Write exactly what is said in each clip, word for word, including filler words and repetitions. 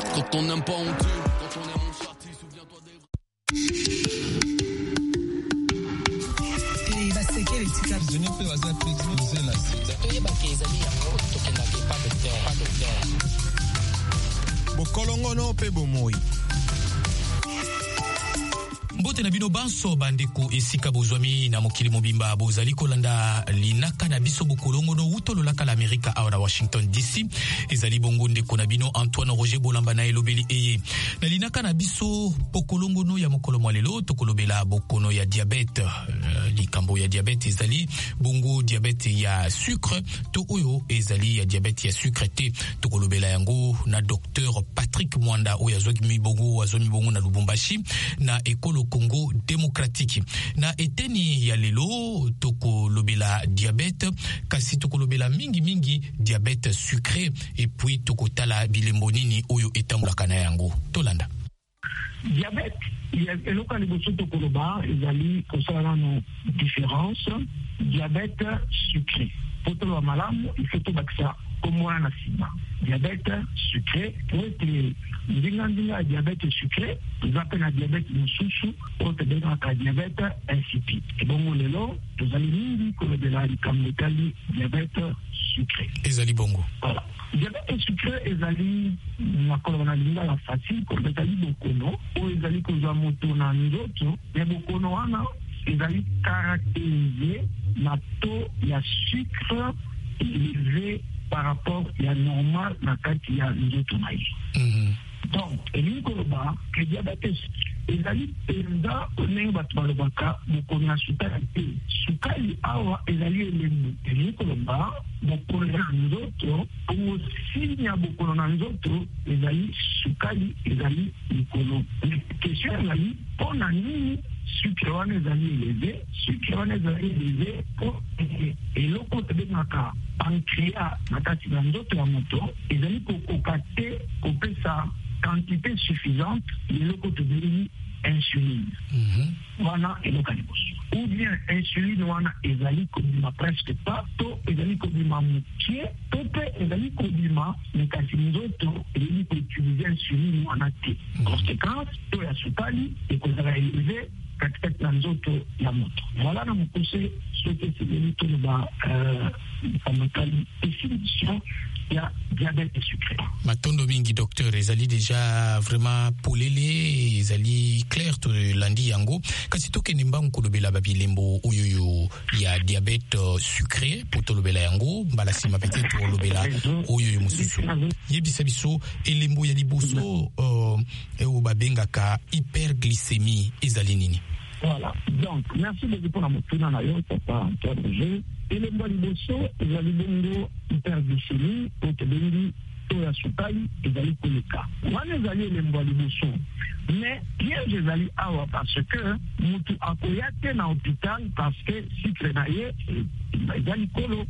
Quand on n'aime pas, on tue. Quand on aime, on châtie. Souviens-toi des vrais. Bokolongono pe bomoi. Mbote na bino banso bandeko esika bozwami na mokili mobimba bozali kolanda linaka na biso bokolongo no utolo laka la Amerika awa na Washington D C ezali bongo ndeko na bino Antoine Roger Bolamba na elobeli eye na linaka na biso bokolongo no ya mokolo mwalelo tokolobela bokono ya diabete uh, likambo ya diabete ezali bongo diabete ya sucre to oyo ezali ya diabete ya sucre te tokolobela yango na docteur Patrick Mwanda oyo azwaki bongo azwami bongo na Lubumbashi na ekolo Congo démocratique na eteni ya lelo toko lobela diabète kasi toko lobela mingi mingi diabète sucré et puis toko tala bilembo nini oyo etambulaka na yango tolanda diabète il y a eloko liboso toko loba ezali kosala no différence diabète sucré potolo malamu il faut to bakisa komona na sima diabète sucré pour être ndinga diabète sucré nous appelons diabète mususu ou te benga diabète insipide et bon lelo tozali mingi ko de la likamletali diabète sucré ezali bongo voilà diabète sucré ezali na kolona linga la facile ko ezali bokono ou ezali ko za moto na nzoto ya bokono wana ezali caractérisé na taux ya sucre élevé par rapport à normal na kati ya nzoto na ye. Donc, elingi koloba ke diabète ezali penza onenge bato balobaka bokono ya sukali te sukali awa ezali elembo elingi koloba bokono ya nzoto omosini ya bokono na nzoto ezali sukali ezali likolo question ezali mpona nini sucre wana ezali élevé sucre wana ezali élevé po eloko tobengaka pancréas na kati na nzoto ya moto ezali kokoka te kopesa quantité suffisante eloko tobengi insuline wana eloko liboso ou bien insuline wana ezali kobima presque pas to ezali kobima mokie to mpe ezali kobima me kasi nzoto ezali koutilize insuline wana te conséquence to ya sukali ekozala élevé katikati na nzoto ya moto voilà na mokuse soki esengeli toloba famakali définition ya diabète sucré matondo mingi docteur ezali déjà vraiment polele ezali clair to landi yango kasi tokende mbangu kolobela babilembo oyoyo ya diabète sucré po tolobela yango mbala sima peut-être olobela oyoyo mosusu yebisa biso elembo ya liboso oyo babengaka hyperglycémie ezali nini. Voilà. Donc, merci beaucoup pour la montée na yo, papa Antoine Roger. Et le mois liboso, ezali bongo hyperglycémie, otebengi to ya sukali, ezali koleka. Wana ezali le mois liboso. Mais piège ezali awa parce que mutu akoya te na hôpital parce que sucre na ye ezali kolo.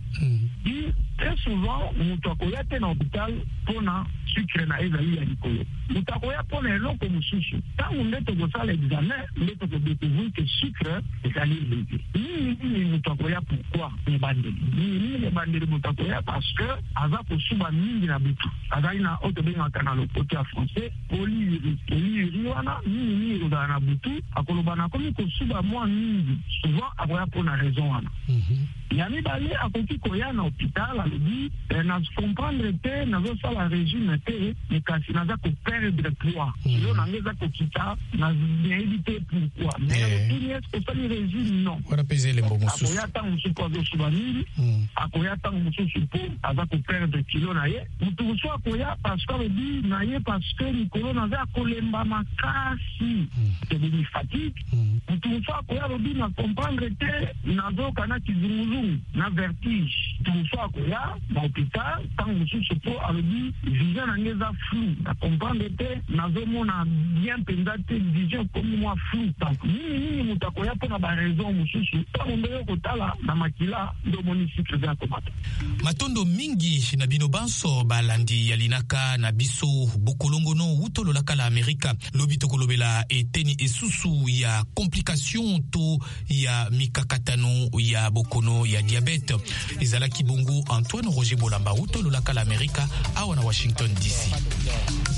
Et très souvent, mutu akoya te na hôpital pona sucre na ezali ya likolo. Mutu akoya pona eloko mususu. Tango nde tokosala examen, nde tokodécouvrir que sucre ezali élevé. Nini nini mutu akoya pourquoi ebandeli? Nini nini ebandeli mutu akoya parce que aza kosuba mingi na butu. Azali na otobengaka na lopoto ya français polyurie. Polyurie wana nini nini ekozala na butu akoloba na komi kosuba mwa mingi. Souvent akoya mpona raison wana. Ya mibale akoki koya na hôpital alobi na comprendre te nazosala régime te mais kasi naza koperdre poids yo nanga eza kokita nayebi te pourquoi mais tuni est-ce osali régime non akoya ntango mosusu azosuba mingi akoya ntango mosusu mpo aza koperdre kilo na ye motu mosusu akoya parce que alobi na ye parce que likolo naza kolemba makasi tobini fatigue motu mosusu akoya alobi na comprendre te nazokana kizunguzungu na vertige mosusu akoya na hôpital ntango mosusu mpo alobi vision na nge eza flou na comprendre te nazomona bien mpenza te vision komi mwa flou donc nini nini moto akoya mpona baraison mosusu ntango nde yo kotala na makila nde omoni sucre eza komata matondo mingi na bino banso balandi ya linaka na biso bokolongono utololaka la Amerika lobi tokolobela eteni esusu ya complication to ya mikakatano ya bokono ya diabète ezalaki bongo Antoine Roger Bolamba utololaka la Amerika awa na Washington D C.